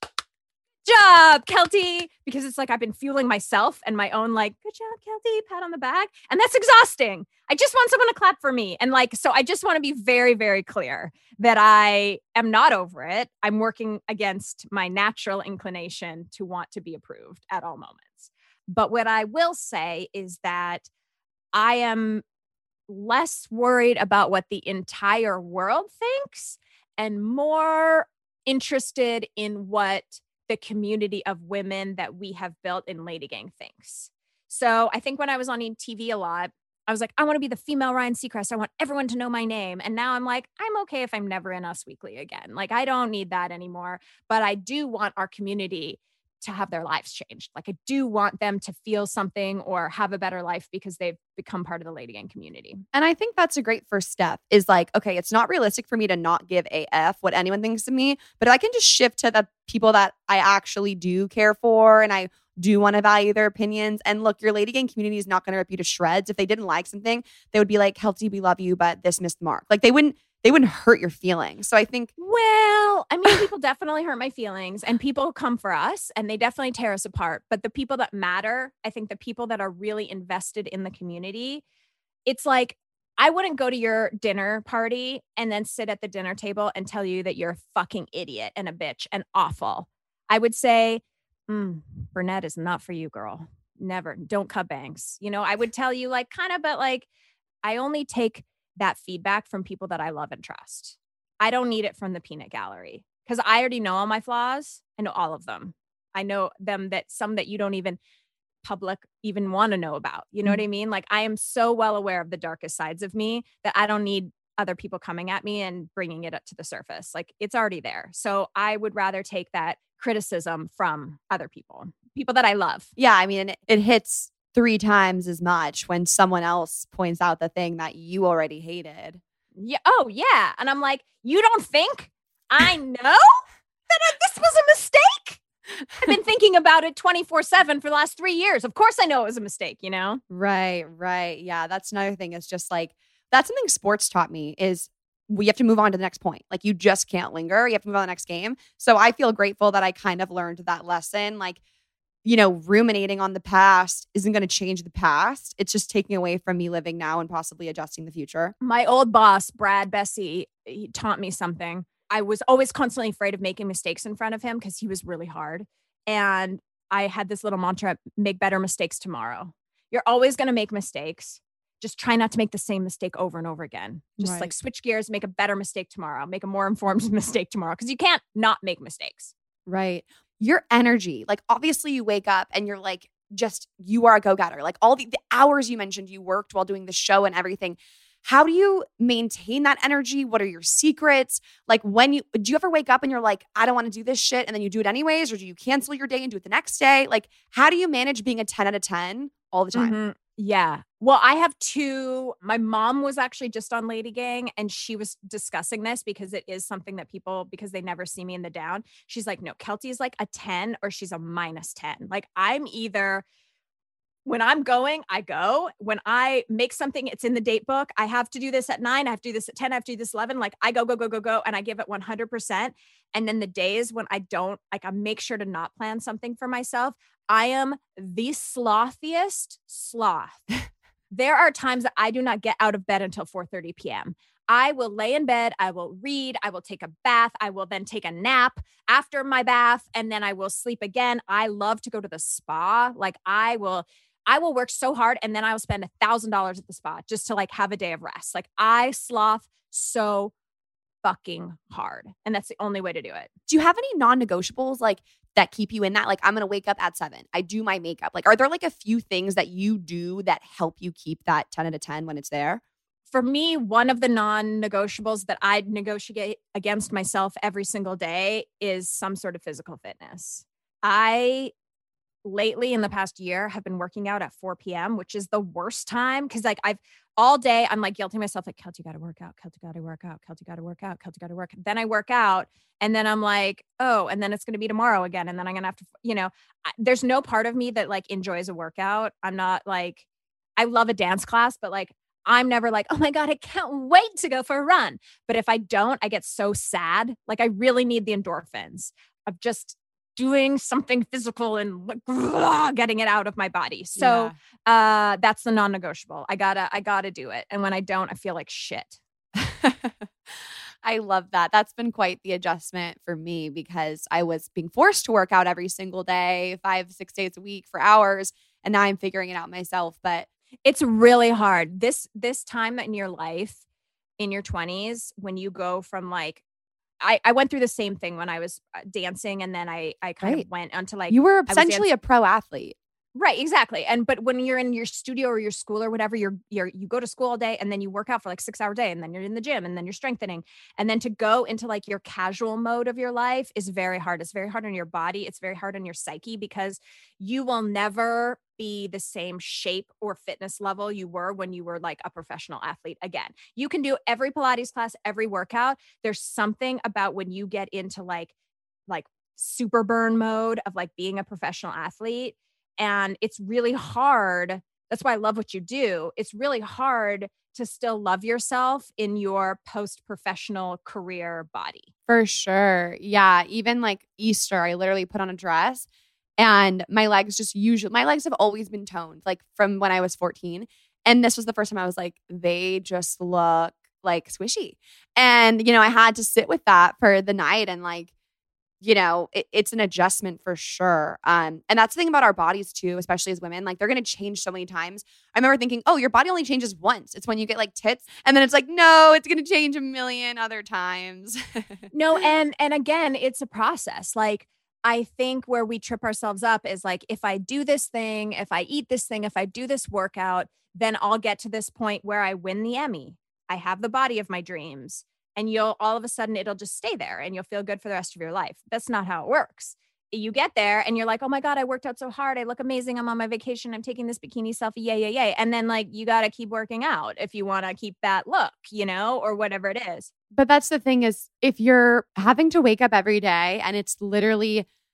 job, Keltie, because it's like I've been fueling myself and my own like, good job, Keltie, pat on the back. And that's exhausting. I just want someone to clap for me. And like, so I just want to be very, very clear that I am not over it. I'm working against my natural inclination to want to be approved at all moments. But what I will say is that I am less worried about what the entire world thinks and more interested in what the community of women that we have built in Lady Gang thinks. So I think when I was on TV a lot, I was like, I want to be the female Ryan Seacrest. I want everyone to know my name. And now I'm like, I'm okay if I'm never in Us Weekly again. Like, I don't need that anymore. But I do want our community to have their lives changed. Like, I do want them to feel something or have a better life because they've become part of the Lady Gang community. And I think that's a great first step is like, okay, it's not realistic for me to not give a F what anyone thinks of me, but I can just shift to the people that I actually do care for and I do want to value their opinions. And look, your Lady Gang community is not going to rip you to shreds. If they didn't like something, they would be like, Keltie, we love you, but this missed the mark. Like they wouldn't hurt your feelings. So I think, well, I mean, people definitely hurt my feelings and people come for us and they definitely tear us apart. But the people that matter, I think the people that are really invested in the community, it's like, I wouldn't go to your dinner party and then sit at the dinner table and tell you that you're a fucking idiot and a bitch and awful. I would say, Burnett is not for you, girl. Never. Don't cut bangs. You know, I would tell you like kind of, but like, I only take that feedback from people that I love and trust. I don't need it from the peanut gallery because I already know all my flaws. I know all of them. I know them that some that you don't even want to know about. You know what I mean? Like I am so well aware of the darkest sides of me that I don't need other people coming at me and bringing it up to the surface. Like it's already there. So I would rather take that criticism from other people that I love. Yeah. I mean, it hits 3 times as much when someone else points out the thing that you already hated. Yeah. Oh yeah. And I'm like, you don't think I know that this was a mistake? I've been thinking about it 24/7 for the last 3 years. Of course I know it was a mistake, you know? Right, right. Yeah, that's another thing. It's just like, that's something sports taught me is we have to move on to the next point. Like you just can't linger. You have to move on to the next game. So I feel grateful that I kind of learned that lesson. Like, you know, ruminating on the past isn't going to change the past. It's just taking away from me living now and possibly adjusting the future. My old boss, Brad Bessie, he taught me something. I was always constantly afraid of making mistakes in front of him because he was really hard. And I had this little mantra, make better mistakes tomorrow. You're always going to make mistakes. Just try not to make the same mistake over and over again. Just like switch gears, make a better mistake tomorrow, make a more informed mistake tomorrow. Because you can't not make mistakes. Right. Your energy, like obviously you wake up and you're like, just, you are a go-getter. Like all the hours you mentioned you worked while doing the show and everything. How do you maintain that energy? What are your secrets? Like do you ever wake up and you're like, I don't want to do this shit, and then you do it anyways? Or do you cancel your day and do it the next day? Like, how do you manage being a 10 out of 10 all the time? Mm-hmm. Yeah. Well, I have two. My mom was actually just on Lady Gang and she was discussing this because it is something that people, because they never see me in the down. She's like, no, Kelty is like a 10 or she's a -10. Like I'm either, when I'm going, I go. When I make something, it's in the date book. I have to do this at 9. I have to do this at 10. I have to do this 11. Like I go. And I give it 100%. And then the days when I don't, like I make sure to not plan something for myself. I am the slothiest sloth. There are times that I do not get out of bed until 4:30 p.m. I will lay in bed. I will read. I will take a bath. I will then take a nap after my bath. And then I will sleep again. I love to go to the spa. Like I will work so hard and then I will spend $1,000 at the spa just to like have a day of rest. Like I sloth so fucking hard. And that's the only way to do it. Do you have any non-negotiables like that keep you in that? Like I'm going to wake up at 7. I do my makeup. Like, are there like a few things that you do that help you keep that 10 out of 10 when it's there? For me, one of the non-negotiables that I negotiate against myself every single day is some sort of physical fitness. I lately in the past year have been working out at 4 p.m., which is the worst time. Cause like all day I'm like guilting myself like, Kelty, got to work out. Kelty, got to work out. Kelty, got to work out. Kelty, got to work. Then I work out and then I'm like, oh, and then it's going to be tomorrow again. And then I'm going to have to, you know, there's no part of me that like enjoys a workout. I'm not like, I love a dance class, but like, I'm never like, oh my God, I can't wait to go for a run. But if I don't, I get so sad. Like I really need the endorphins of just doing something physical and like, getting it out of my body. So that's the non-negotiable. I gotta do it. And when I don't, I feel like shit. I love that. That's been quite the adjustment for me because I was being forced to work out every single day, 5-6 days a week for hours. And now I'm figuring it out myself. But it's really hard. This time in your life, in your 20s, when you go from like, I went through the same thing when I was dancing. And then I kind of went onto like, you were essentially a pro athlete. Right, exactly. But when you're in your studio or your school or whatever, you go to school all day and then you work out for like 6 hour day and then you're in the gym and then you're strengthening. And then to go into like your casual mode of your life is very hard. It's very hard on your body. It's very hard on your psyche because you will never be the same shape or fitness level you were when you were like a professional athlete again. You can do every Pilates class, every workout. There's something about when you get into like super burn mode of like being a professional athlete. And it's really hard. That's why I love what you do. It's really hard to still love yourself in your post-professional career body. For sure. Yeah. Even like Easter, I literally put on a dress and my legs have always been toned, like from when I was 14. And this was the first time I was like, they just look like squishy. And, you know, I had to sit with that for the night and like, you know, it's an adjustment for sure. And that's the thing about our bodies too, especially as women, like they're going to change so many times. I remember thinking, oh, your body only changes once. It's when you get like tits. And then it's like, no, it's going to change a million other times. No. And again, it's a process. Like, I think where we trip ourselves up is like, if I do this thing, if I eat this thing, if I do this workout, then I'll get to this point where I win the Emmy. I have the body of my dreams. And you'll all of a sudden it'll just stay there and you'll feel good for the rest of your life. That's not how it works. You get there and you're like, oh my God, I worked out so hard. I look amazing. I'm on my vacation. I'm taking this bikini selfie. Yay. And then like, you got to keep working out if you want to keep that look, you know, or whatever it is. But that's the thing is if you're having to wake up every day and it's literally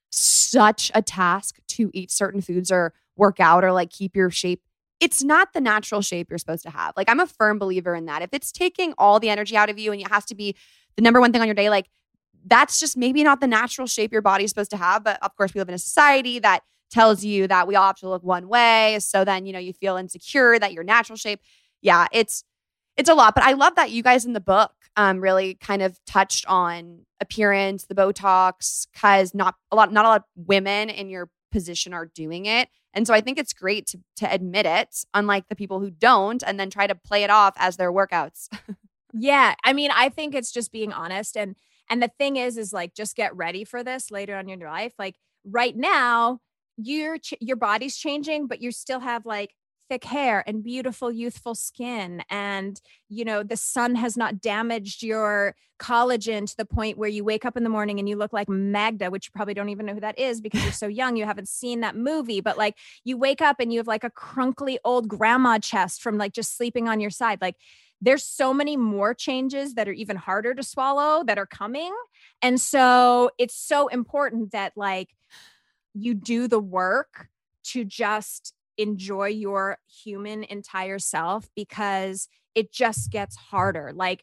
such a task to eat certain foods or work out or like keep your shape. It's not the natural shape you're supposed to have. Like, I'm a firm believer in that. If it's taking all the energy out of you and it has to be the number one thing on your day, like that's just maybe not the natural shape your body's supposed to have. But of course, we live in a society that tells you that we all have to look one way. So then, you feel insecure that your natural shape. Yeah, it's a lot. But I love that you guys in the book really kind of touched on appearance, the Botox, because not a lot of women in your position are doing it. And so I think it's great to admit it, unlike the people who don't, and then try to play it off as their workouts. Yeah. I mean, I think it's just being honest. And the thing is like, just get ready for this later on in your life. Like right now, your body's changing, but you still have like thick hair and beautiful, youthful skin. And, the sun has not damaged your collagen to the point where you wake up in the morning and you look like Magda, which you probably don't even know who that is because you're so young. You haven't seen that movie, but like you wake up and you have like a crunkly old grandma chest from like just sleeping on your side. Like there's so many more changes that are even harder to swallow that are coming. And so it's so important that like you do the work to just enjoy your human entire self, because it just gets harder. Like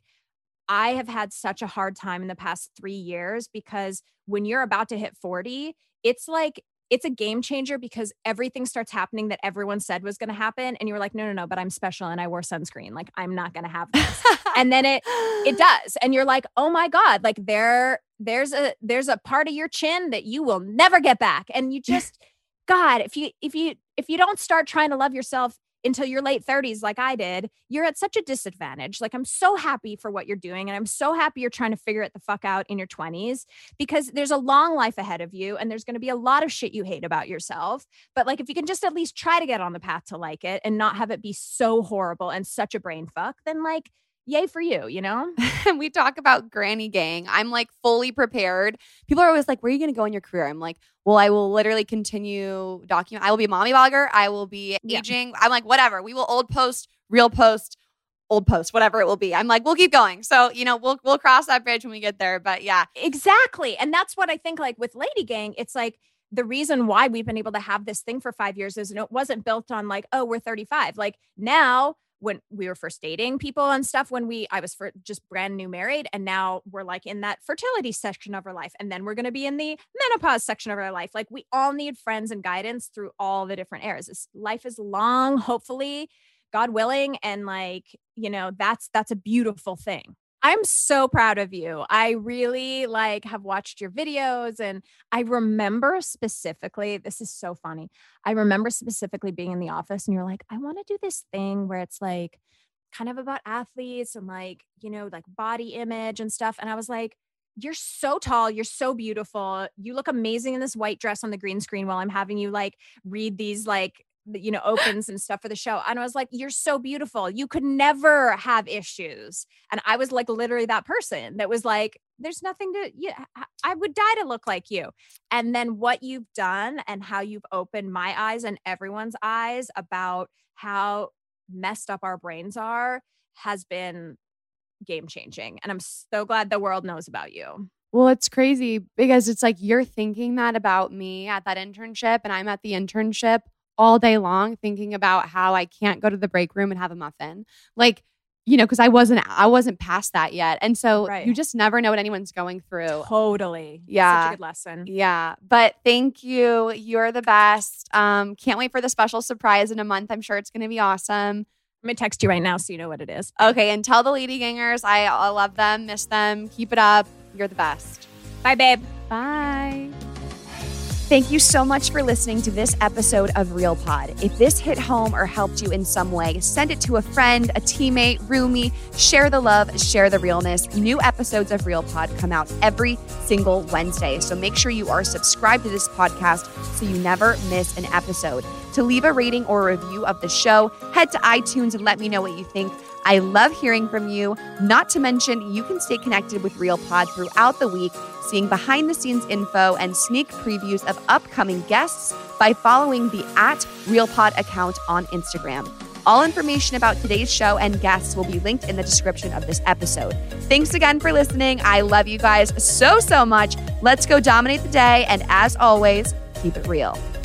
I have had such a hard time in the past 3 years because when you're about to hit 40, it's like, it's a game changer because everything starts happening that everyone said was going to happen. And you're like, no, but I'm special and I wore sunscreen. Like I'm not going to have this. And then it does. And you're like, oh my God, like there's a part of your chin that you will never get back. And you just, God, if you don't start trying to love yourself until your late 30s, like I did, you're at such a disadvantage. Like I'm so happy for what you're doing. And I'm so happy you're trying to figure it the fuck out in your 20s, because there's a long life ahead of you. And there's going to be a lot of shit you hate about yourself. But like, if you can just at least try to get on the path to like it and not have it be so horrible and such a brain fuck, then like, yay for you, And we talk about granny gang. I'm like fully prepared. People are always like, where are you going to go in your career? I'm like, well, I will literally continue document. I will be a mommy blogger. I will be aging. I'm like, whatever. We will old post, real post, old post, whatever it will be. I'm like, we'll keep going. So, we'll cross that bridge when we get there. But yeah. Exactly. And that's what I think like with Lady Gang, it's like the reason why we've been able to have this thing for 5 years is it wasn't built on like, oh, we're 35. Like now, when we were first dating people and stuff, I was just brand new married, and now we're like in that fertility section of our life. And then we're going to be in the menopause section of our life. Like we all need friends and guidance through all the different eras. Life is long, hopefully, God willing. And like, that's a beautiful thing. I'm so proud of you. I really like have watched your videos, and I remember specifically, this is so funny. I remember specifically being in the office and you're like, I want to do this thing where it's like kind of about athletes and like, like body image and stuff. And I was like, you're so tall. You're so beautiful. You look amazing in this white dress on the green screen while I'm having you like read these like, opens and stuff for the show. And I was like, you're so beautiful. You could never have issues. And I was like, literally that person that was like, there's nothing I would die to look like you. And then what you've done and how you've opened my eyes and everyone's eyes about how messed up our brains are has been game changing. And I'm so glad the world knows about you. Well, it's crazy because it's like you're thinking that about me at that internship, and I'm at the internship all day long thinking about how I can't go to the break room and have a muffin. Like, because I wasn't past that yet. And so You just never know what anyone's going through. Totally. Yeah. Such a good lesson. Yeah. But thank you. You're the best. Can't wait for the special surprise in a month. I'm sure it's going to be awesome. I'm going to text you right now so you know what it is. Okay. And tell the Lady Gangers I love them, miss them. Keep it up. You're the best. Bye, babe. Bye. Thank you so much for listening to this episode of Real Pod. If this hit home or helped you in some way, send it to a friend, a teammate, roomie. Share the love, share the realness. New episodes of Real Pod come out every single Wednesday. So make sure you are subscribed to this podcast so you never miss an episode. To leave a rating or a review of the show, head to iTunes and let me know what you think. I love hearing from you. Not to mention, you can stay connected with Real Pod throughout the week, seeing behind the scenes info and sneak previews of upcoming guests by following the @RealPod account on Instagram. All information about today's show and guests will be linked in the description of this episode. Thanks again for listening. I love you guys so much. Let's go dominate the day. And as always, keep it real.